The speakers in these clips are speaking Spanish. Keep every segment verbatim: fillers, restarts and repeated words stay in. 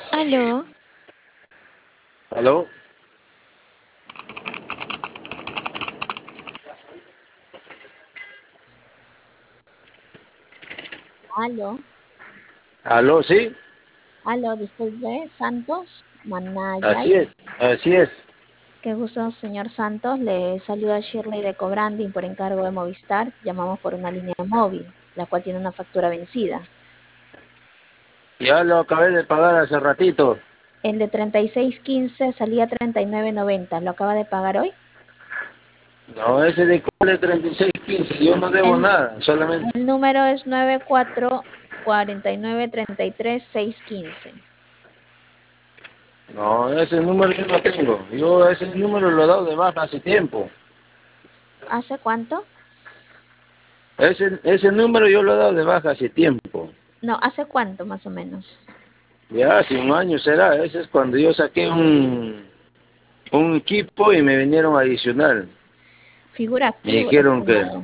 Aló, ¿Aló? aló, ¿Aló? ¿Sí? aló, disculpe, Santos, Manayay. Así es, así es. Qué gusto, señor Santos. Le saluda Shirley de Cobranding por encargo de Movistar. Llamamos por una línea móvil, la cual tiene una factura vencida. Ya lo acabé de pagar hace ratito. El de treinta y seis quince salía treinta y nueve noventa. ¿Lo acaba de pagar hoy? No, ese de cole treinta y seis quince, yo no debo El, nada, solamente. el número es nueve cuatro cuatro nueve tres tres seis uno cinco. No, ese número yo no tengo. Yo ese número lo he dado de baja hace tiempo. ¿Hace cuánto? Ese, ese número yo lo he dado de baja hace tiempo. No, ¿hace cuánto más o menos? Ya hace un año será. Ese es cuando yo saqué un, un equipo y me vinieron adicional. Figura Me activo, dijeron que... estimado.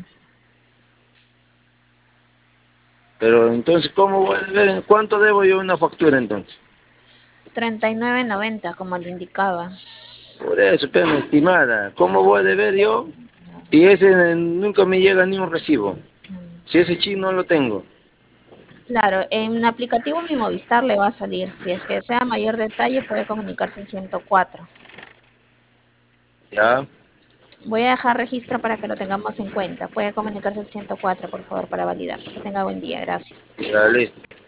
Pero entonces, ¿cómo voy a ver? ¿Cuánto debo yo una factura entonces? Treinta y nueve noventa, como le indicaba. Por eso, pero estimada, ¿cómo voy a deber yo? Y ese eh, nunca me llega ni un recibo. Si ese chip no lo tengo, Claro, en aplicativo Mi Movistar le va a salir. Si es que desea mayor detalle, puede comunicarse al ciento cuatro. ya, Voy a dejar registro para que lo tengamos en cuenta. Puede comunicarse al ciento cuatro, por favor, para validar. Que tenga buen día. Gracias. ya listo.